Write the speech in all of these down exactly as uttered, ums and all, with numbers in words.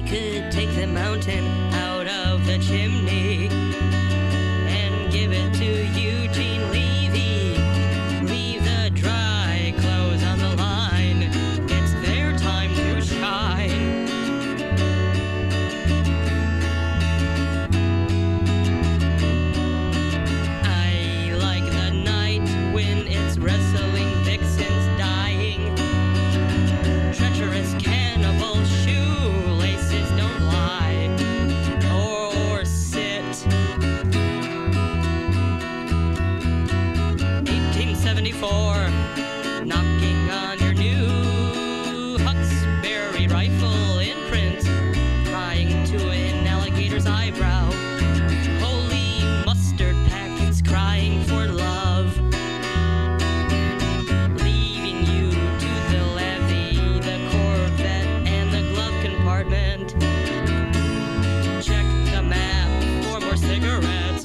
could take the mountain out of the chimney and give it to Eugene Levy. Leave the dry clothes on the line. It's their time to shine. I like the night when it's wrestling vixens dying. Treacherous cannibal shoelaces don't lie or sit. eighteen seventy-four, knocking on your new Huxbury rifle in print, trying to an alligator's eyebrow. Holy mustard packets crying for love, leaving you to the levee, the Corvette, and the glove compartment. Check the map for more cigarettes.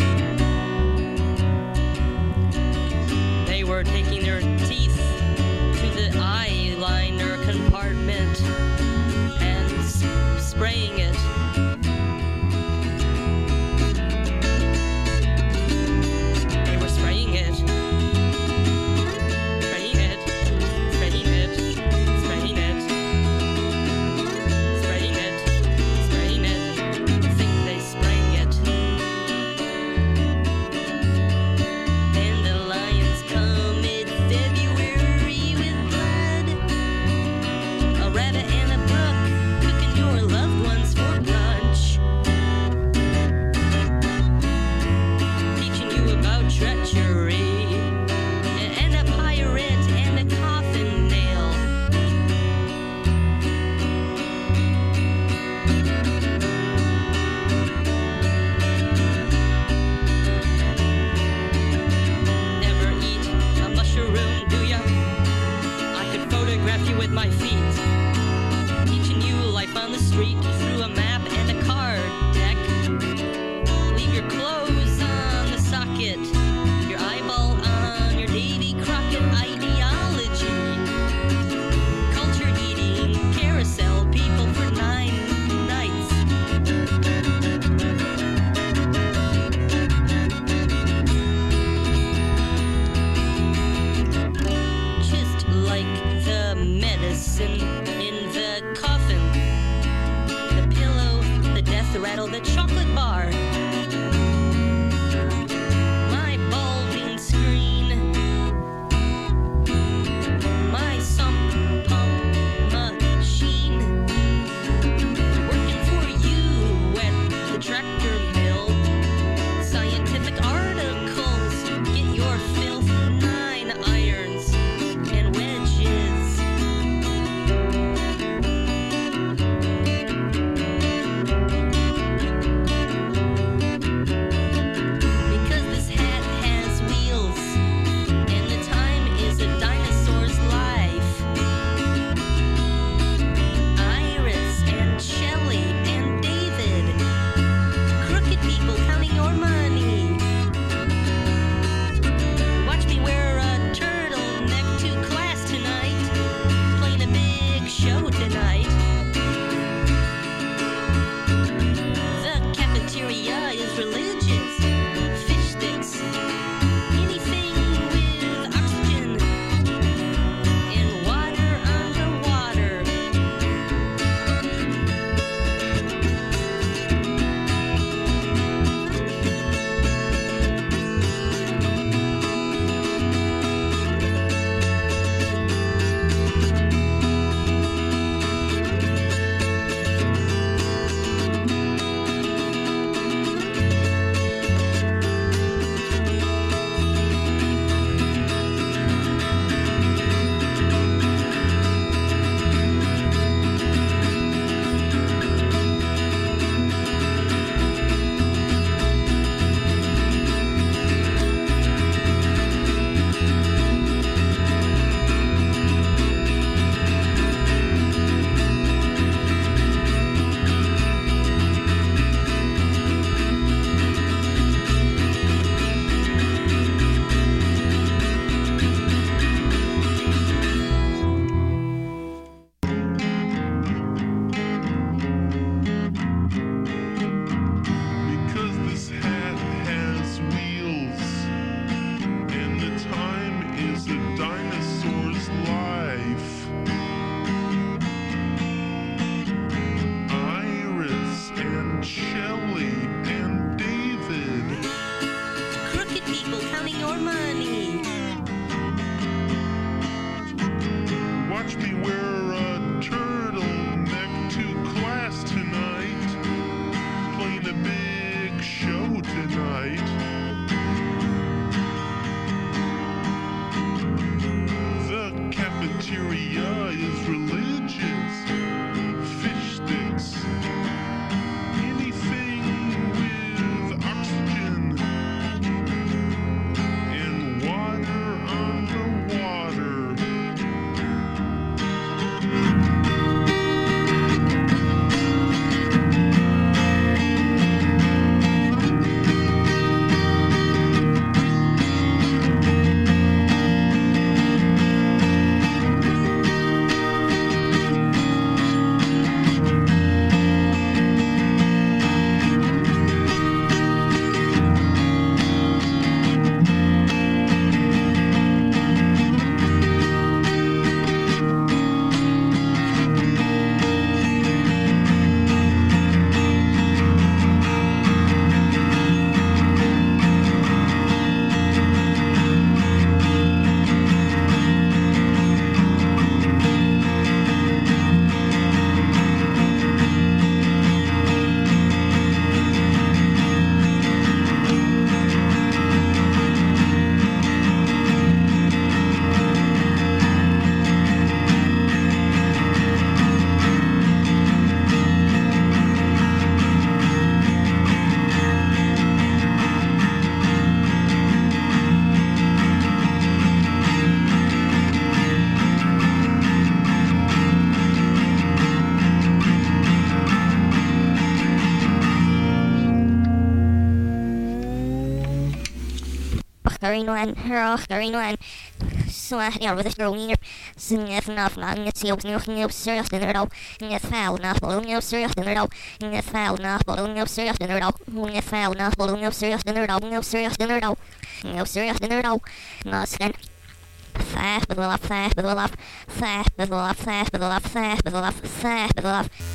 They were taking their teeth to the eyeliner compartment and s- spraying it. They were spraying it. Spraying it. Spraying it. Spraying it. Spraying it. Spraying it. I think they spraying it. And the lions come mid-February with blood. A rabbit and a brook, cooking your loved ones for brunch. Teaching you about treachery and a pirate and a coffin nail. Never eat a mushroom, do ya? I could photograph you with my feet, teaching you life on the street through a map and a card deck. Leave your clothes on the socket, your eyeball on your Davy Crockett ideology. Culture eating carousel people for nine nights. Just like the medicine in the coffin, the pillow, the death rattle, the chocolate bar. My balding screen, my sump pump machine, working for you at the tractor mill. Scientific articles, get your filth, nine irons and wedges. cafeteria is religious. Fish sticks. Anything with oxygen and water on the water. Greenland, Rock, Greenland. Sla, ja, wat is er hier? Sniff, naf, lang, het zie ook nog niet op serieus in de rol. Niet vuil, naf, balloon op serieus in de rol. Niet vuil, naf, balloon op serieus in de rol. Niet vuil, naf, balloon op serieus in de rol. Niet op serieus in de rol. Niet op serieus in de rol. Nasken. Vijf, bedel af, vijf, bedel af. Vijf, bedel af, vijf, bedel af, vijf, bedel af, vijf, bedel af.